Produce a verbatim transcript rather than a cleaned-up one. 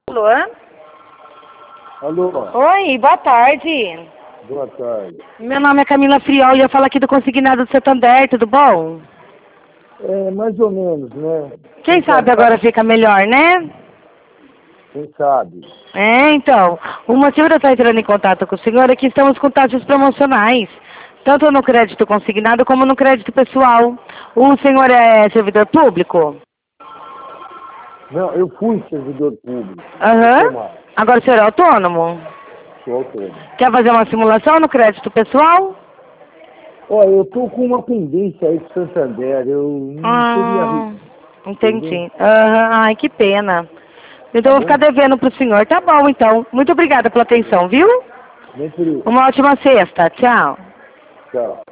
Alô? Alô? Oi, boa tarde. Boa tarde. Meu nome é Camila Friol e eu falo aqui do Consignado do Santander, tudo bom? É, mais ou menos, né? Quem sabe agora fica melhor, né? Quem sabe? É, então, o motivo de eu estar entrando em contato com o senhor é que estamos com taxas promocionais, tanto no crédito consignado como no crédito pessoal. O senhor é servidor público? Não, eu fui servidor público. Aham. Agora o senhor é autônomo? Sou autônomo. Quer fazer uma simulação no crédito pessoal? Olha, eu tô com uma pendência aí com Santander. Eu não Ah, teria... entendi. Aham, ai, que pena. Então eu vou Tá ficar bom? devendo pro senhor. Tá bom, então. Muito obrigada pela atenção, viu? Nem por isso. Uma ótima sexta. Tchau. Tchau.